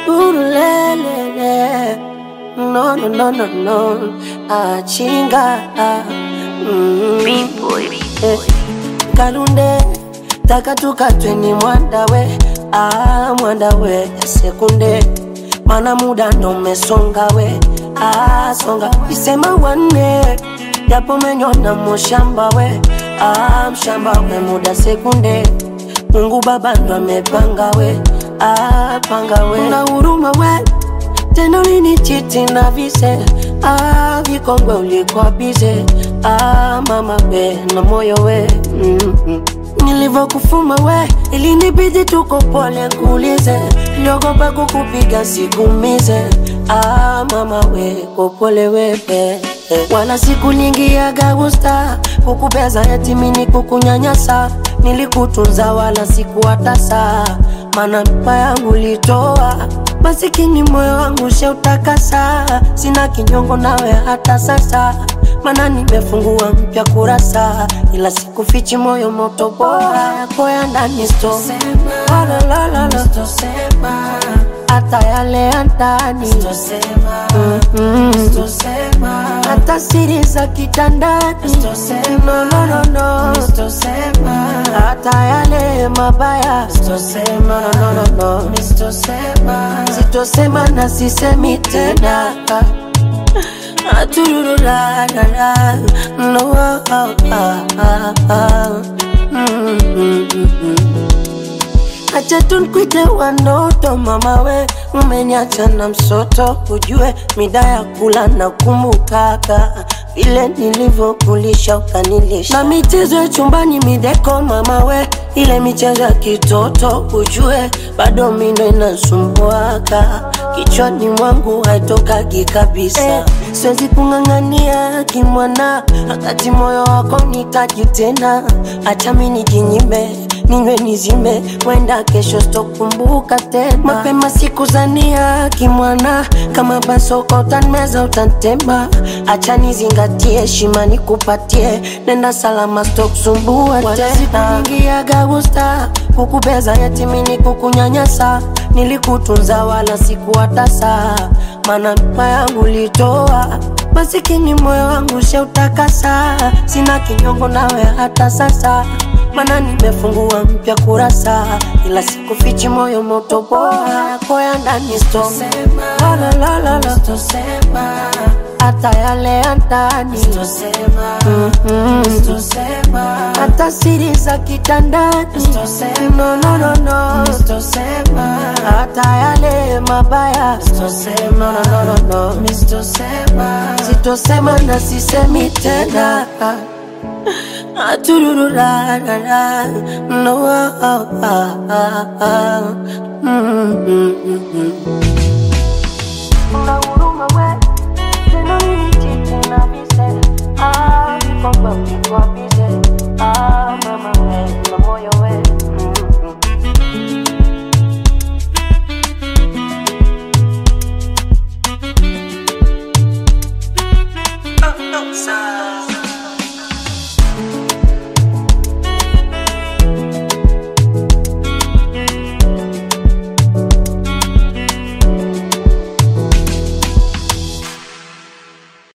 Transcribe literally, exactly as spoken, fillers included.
urulelele. No, no, no, no, no. Ah, chinga. Mm. Eh, Kalunde taka tukatweni mwanda we. Ah, mwanda we sekunde. Mana muda ndo mesonga we. Ah, songa isema wane. Yapo menyona mshamba we. Ah, mshamba we muda sekunde. Mungu baba ndo amepanga we. Ah, panga we. Una huruma we. Tena ulinichiti na vise. Ah, vikongwe ulikuwa bize. Ah, mama we na moyo we. Mm-hmm. Nilivo kufuma we ilinibidi tuko pole kuulize. Niliogopa kukupiga sikumize. Ah, mama we kopole we be. Wala siku nyingi ya gagusta kukubeza yatimini kukunyanyasa. Nilikutunza wala siku atasa. Mana mpa yangu litoa. Masikini moyo wangu sheutakasa. Sina kinyongo nawe hata sasa. Mana nimefungua mpya kurasa. Ila siku fichi moyo moto bora. Yako ya ndani sto sema. La la la la sto sema. Hata yale ya ndani sto sema. Mm-hmm. Sto sema. Hata siri za kitandani sto sema. No no no no sto sema. Hata yale mabaya sto sema. No no no no sto sema. Sto sema na sisemi tena. Atururu la la la. No ah ah ah ah. Mm-hmm. Acha tunkuite wanoto mama we. Umeniacha na msoto ujue mida ya kula na kumbukaka. Vile nilivyo kulisha ukanilisha. Na michezo ya chumbani mideko mama we. Ile michezo ya kitoto ujue bado mindo inasumbuaka. Kichwani mwangu haitokagi kabisa. Eh, siwezi kung'ang'ania kimwana. Wakati moyo wako nitaji tena. Acha mimi nijinyime ninywe nizime. Wenda kesho sitokumbuka tena. Mapema siku zania kimwana. Kama basoko utanmeza utantema. Acha nizingatie heshima nikupatie. Nenda salama sitokusumbua tena. Wala siku nyingi ya gagusta kukubeza yatimini kukunyanyasa. Nilikutunza wala siku atasa. Mana mpa yangu litoa. Masikini moyo wangu sheutakasa. Sina kinyongo nawe hata sasa. Mana nimefungua mpya kurasa. Ila siku fichi moyo moto bora. Yako ya ndani sto sema. La la la la sto sema. Hata yale ya ndani sto sema. Mm-hmm. Sto sema. Hata siri za kitandani sto sema. No no no no sto sema. Hata yale mabaya sto sema. No no no no sto sema. Sto sema na sisemi tena. Atururu la la la. No ah ah ah ah. Mm-hmm. Una huruma we. Tena nilichiti na vise. Ah, vikongwe ulikuwa bize. Ah.